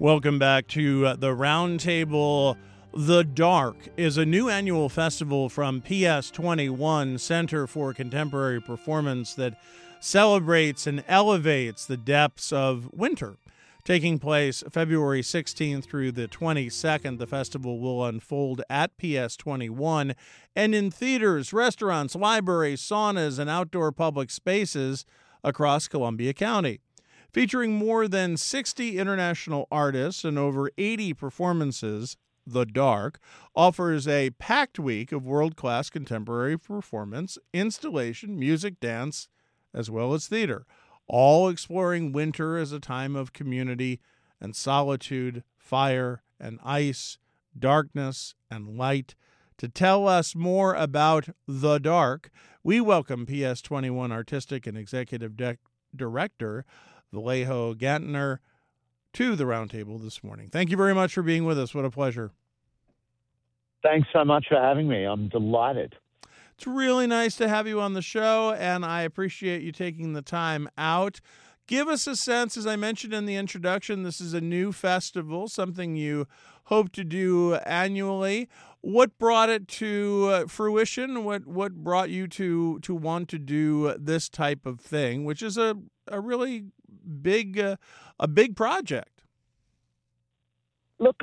Welcome back to the Roundtable. The Dark is a new annual festival from PS21, Center for Contemporary Performance, that celebrates and elevates the depths of winter. Taking place February 16th through the 22nd, the festival will unfold at PS21 and in theaters, restaurants, libraries, saunas, and outdoor public spaces across Columbia County. Featuring more than 60 international artists and over 80 performances, The Dark offers a packed week of world-class contemporary performance, installation, music, dance, as well as theater, all exploring winter as a time of community and solitude, fire and ice, darkness and light. To tell us more about The Dark, we welcome PS21 Artistic and Executive Director Vallejo Gantner to the Roundtable this morning. Thank you very much for being with us. What a pleasure. Thanks so much for having me. I'm delighted. It's really nice to have you on the show, and I appreciate you taking the time out. Give us a sense, as I mentioned in the introduction, this is a new festival, something you hope to do annually. What brought it to fruition? What brought you to want to do this type of thing, which is a really big project? Look,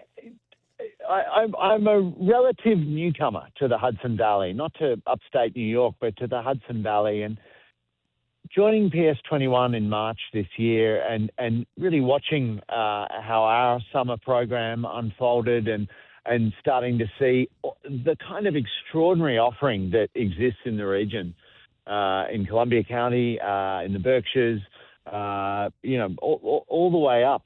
I'm a relative newcomer to the Hudson Valley, not to upstate New York, but to the Hudson Valley. And joining PS21 in March this year and really watching how our summer program unfolded and starting to see the kind of extraordinary offering that exists in the region, in Columbia County, in the Berkshires, all the way up.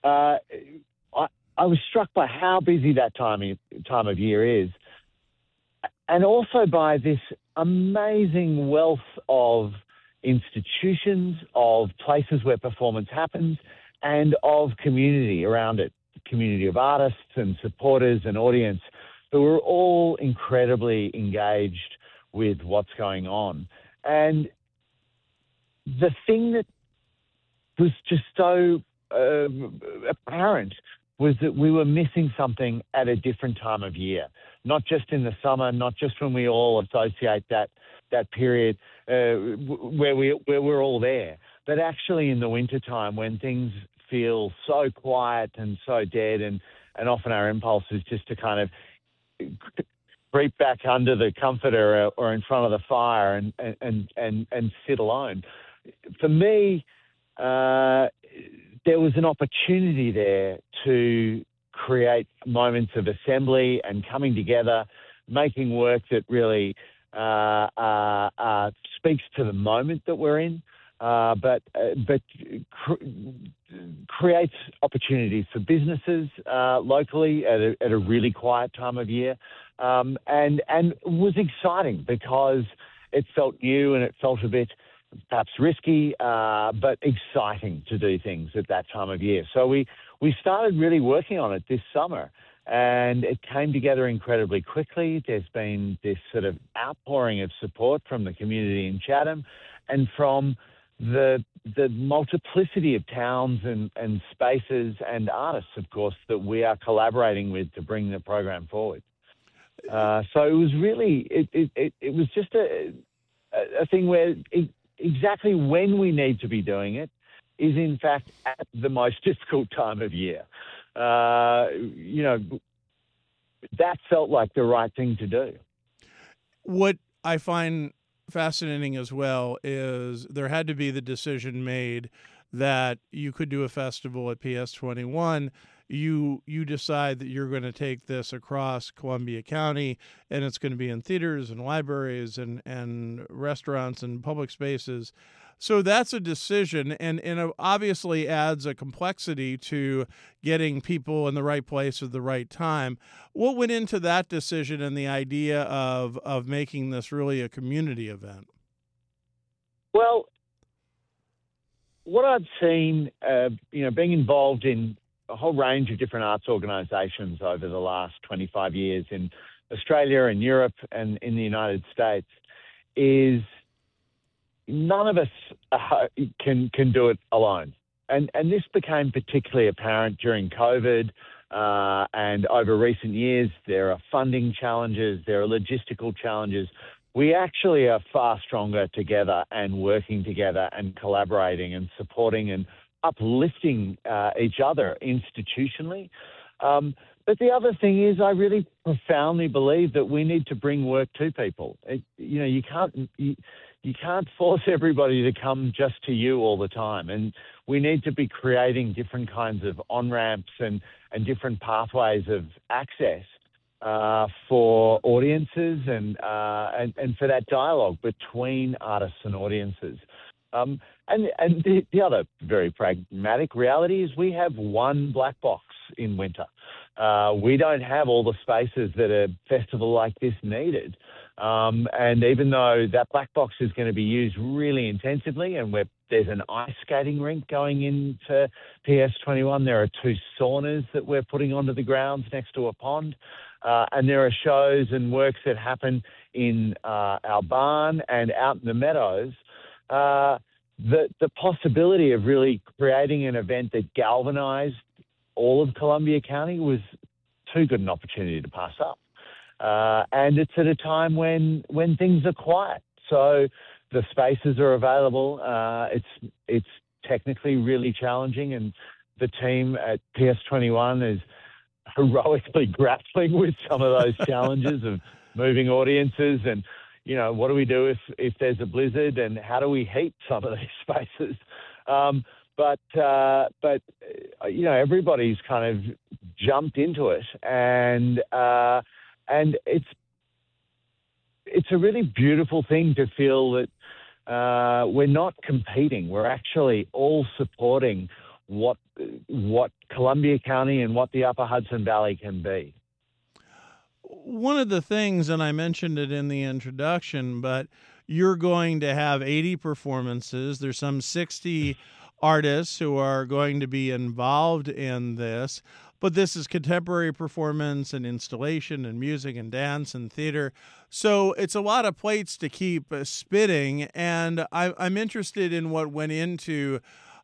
I was struck by how busy that time of year is, and also by this amazing wealth of institutions, of places where performance happens, and of community around it, community of artists and supporters and audience who are all incredibly engaged with what's going on. And the thing that was just so apparent was that we were missing something at a different time of year, not just in the summer, not just when we all associate that period where we're all there, but actually in the wintertime when things feel so quiet and so dead, and often our impulse is just to kind of creep back under the comforter or in front of the fire and sit alone. For me, there was an opportunity there to create moments of assembly and coming together, making work that really speaks to the moment that we're in, but creates opportunities for businesses locally at a really quiet time of year, and was exciting because it felt new and it felt a bit perhaps risky, but exciting to do things at that time of year. So we started really working on it this summer, and it came together incredibly quickly. There's been this sort of outpouring of support from the community in Chatham and from the multiplicity of towns and spaces and artists, of course, that we are collaborating with to bring the program forward. So it was really, it was just a thing where exactly when we need to be doing it is, in fact, at the most difficult time of year. That felt like the right thing to do. What I find fascinating as well is there had to be the decision made that you could do a festival at PS21. You decide that you're going to take this across Columbia County, and it's going to be in theaters and libraries and restaurants and public spaces. So that's a decision, and it obviously adds a complexity to getting people in the right place at the right time. What went into that decision and the idea of making this really a community event? Well, what I've seen, being involved in a whole range of different arts organisations over the last 25 years in Australia and Europe and in the United States, is none of us can do it alone. and this became particularly apparent during COVID. And over recent years, there are funding challenges, there are logistical challenges. We actually are far stronger together and working together and collaborating and supporting and uplifting each other institutionally. But the other thing is, I really profoundly believe that we need to bring work to people. You can't force everybody to come just to you all the time, and we need to be creating different kinds of on-ramps and different pathways of access for audiences and for that dialogue between artists and audiences. And the other very pragmatic reality is we have one black box in winter. We don't have all the spaces that a festival like this needed. And even though that black box is going to be used really intensively, and there's an ice skating rink going into PS21, there are 2 saunas that we're putting onto the grounds next to a pond, and there are shows and works that happen in our barn and out in the meadows. The possibility of really creating an event that galvanized all of Columbia County was too good an opportunity to pass up. And it's at a time when things are quiet. So the spaces are available. It's technically really challenging, and the team at PS21 is heroically grappling with some of those challenges of moving audiences and, what do we do if there's a blizzard, and how do we heat some of these spaces? But everybody's kind of jumped into it, and it's a really beautiful thing to feel that we're not competing. We're actually all supporting what Columbia County and what the Upper Hudson Valley can be. One of the things, and I mentioned it in the introduction, but you're going to have 80 performances. There's some 60 artists who are going to be involved in this, but this is contemporary performance and installation and music and dance and theater. So it's a lot of plates to keep spinning, and I'm interested in what went into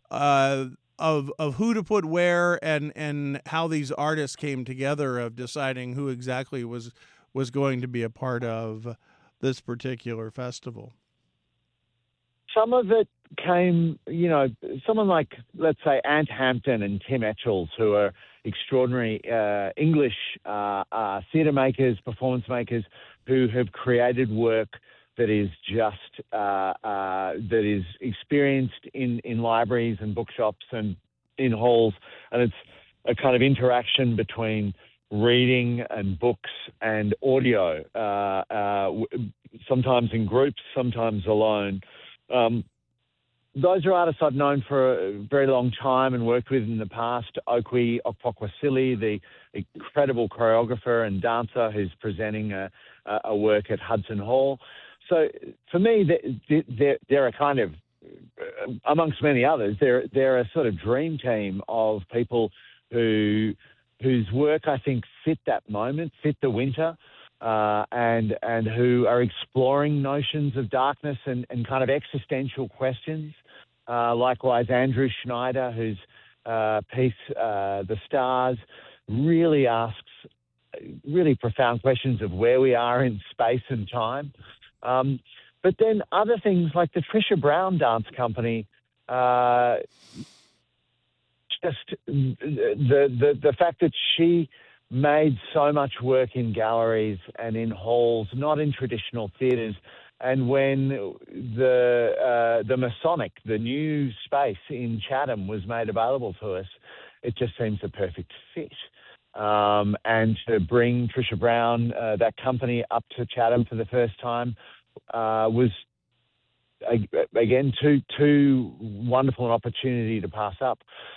of who to put where and how these artists came together of deciding who exactly was going to be a part of this particular festival. Some of it came, someone like, let's say, Ant Hampton and Tim Etchells, who are extraordinary English theatre makers, performance makers, who have created work that is just that is experienced in libraries and bookshops and in halls, and it's a kind of interaction between reading and books and audio, sometimes in groups, sometimes alone. Those are artists I've known for a very long time and worked with in the past. Okwe Okpokwasili, the incredible choreographer and dancer who's presenting a work at Hudson Hall. So for me, they're a kind of, amongst many others, they're a sort of dream team of people whose work I think fit that moment, fit the winter, and who are exploring notions of darkness and kind of existential questions. Likewise, Andrew Schneider, whose piece, The Stars, really asks really profound questions of where we are in space and time. But then other things like the Trisha Brown Dance Company, just the fact that she made so much work in galleries and in halls, not in traditional theatres. And when the Masonic, the new space in Chatham, was made available to us, it just seems a perfect fit. And to bring Trisha Brown, that company, up to Chatham for the first time was, again, too wonderful an opportunity to pass up.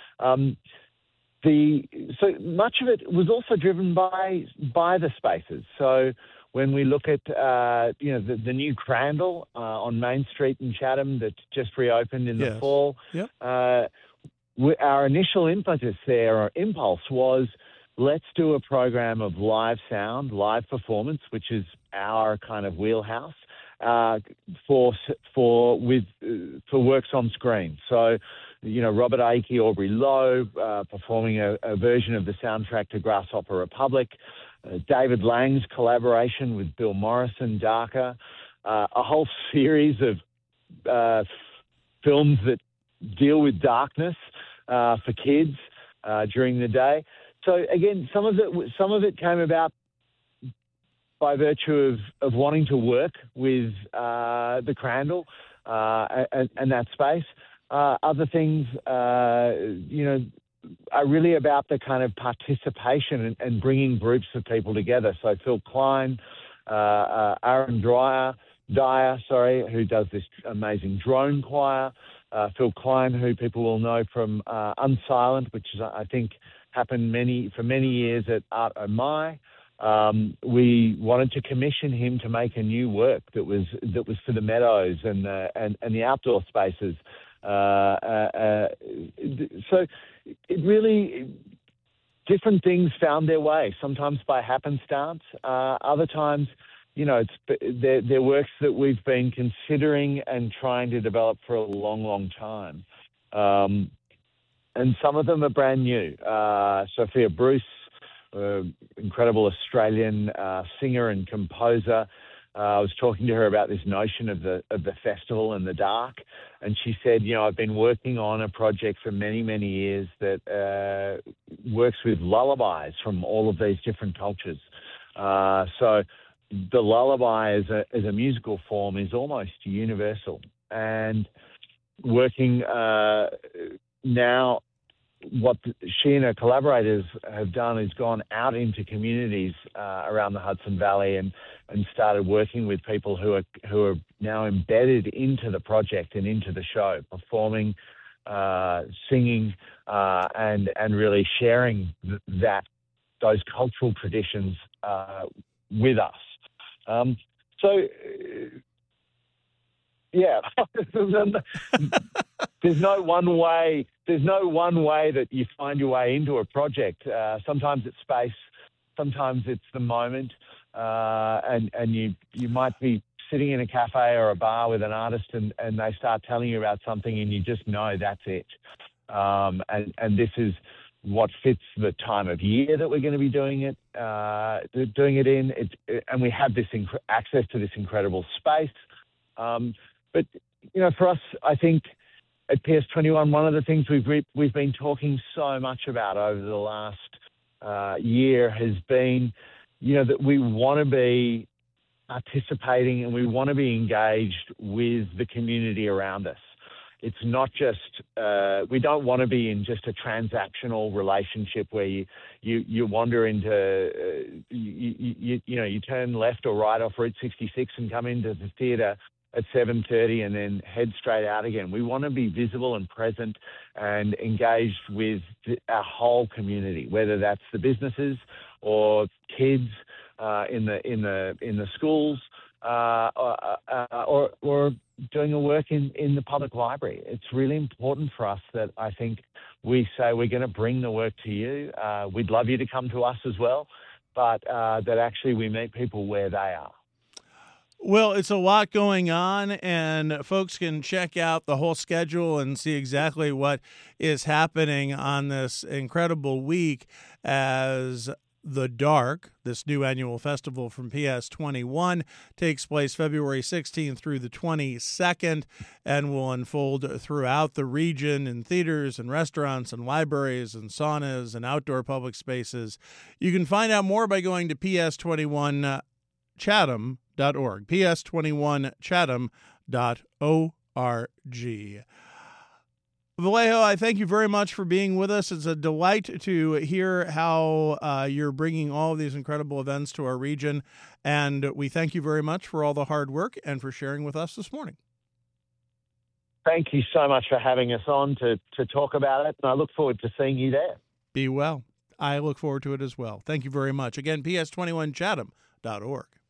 So much of it was also driven by the spaces. So when we look at the new Crandall on Main Street in Chatham that just reopened in the fall, yep. Our initial impetus there, or impulse, was let's do a program of live sound, live performance, which is our kind of wheelhouse, for works on screen. So Robert Akey, Aubrey Lowe performing a version of the soundtrack to Grasshopper Republic, David Lang's collaboration with Bill Morrison, Darker, a whole series of films that deal with darkness for kids during the day. So again, some of it came about by virtue of wanting to work with the Crandall and that space. Other things, are really about the kind of participation and bringing groups of people together. So Phil Klein, Aaron Dyer, who does this amazing drone choir. Phil Klein, who people will know from Unsilent, which is, I think, happened for many years at Art Omai. We wanted to commission him to make a new work that was for the meadows and the outdoor spaces. So it really, different things found their way. Sometimes by happenstance. Other times, they're works that we've been considering and trying to develop for a long, long time. And some of them are brand new. Sophia Bruce, incredible Australian singer and composer. I was talking to her about this notion of the festival and the dark, and she said, I've been working on a project for many, many years that works with lullabies from all of these different cultures. So the lullaby as a musical form is almost universal. And working now, what she and her collaborators have done is gone out into communities around the Hudson Valley and started working with people who are now embedded into the project and into the show, performing, singing, and really sharing those cultural traditions with us. Yeah, there's no one way. There's no one way that you find your way into a project. Sometimes it's space, sometimes it's the moment, and you might be sitting in a cafe or a bar with an artist, and they start telling you about something, and you just know that's it. And this is what fits the time of year that we're going to be doing it in. And we have this access to this incredible space. But for us, I think at PS21, one of the things we've been talking so much about over the last year has been, that we want to be participating and we want to be engaged with the community around us. It's not just we don't want to be in just a transactional relationship where you wander into you turn left or right off Route 66 and come into the theatre at 7:30 and then head straight out again. We want to be visible and present and engaged with our whole community, whether that's the businesses or kids in the schools or doing a work in the public library. It's really important for us that I think we say we're going to bring the work to you. We'd love you to come to us as well, but that actually we meet people where they are. Well, it's a lot going on, and folks can check out the whole schedule and see exactly what is happening on this incredible week as The Dark, this new annual festival from PS21, takes place February 16th through the 22nd and will unfold throughout the region in theaters and restaurants and libraries and saunas and outdoor public spaces. You can find out more by going to ps21chatham.org, ps21chatham.org. Vallejo, I thank you very much for being with us. It's a delight to hear how you're bringing all of these incredible events to our region, and we thank you very much for all the hard work and for sharing with us this morning. Thank you so much for having us on to talk about it, and I look forward to seeing you there. Be well. I look forward to it as well. Thank you very much. Again, ps21chatham.org.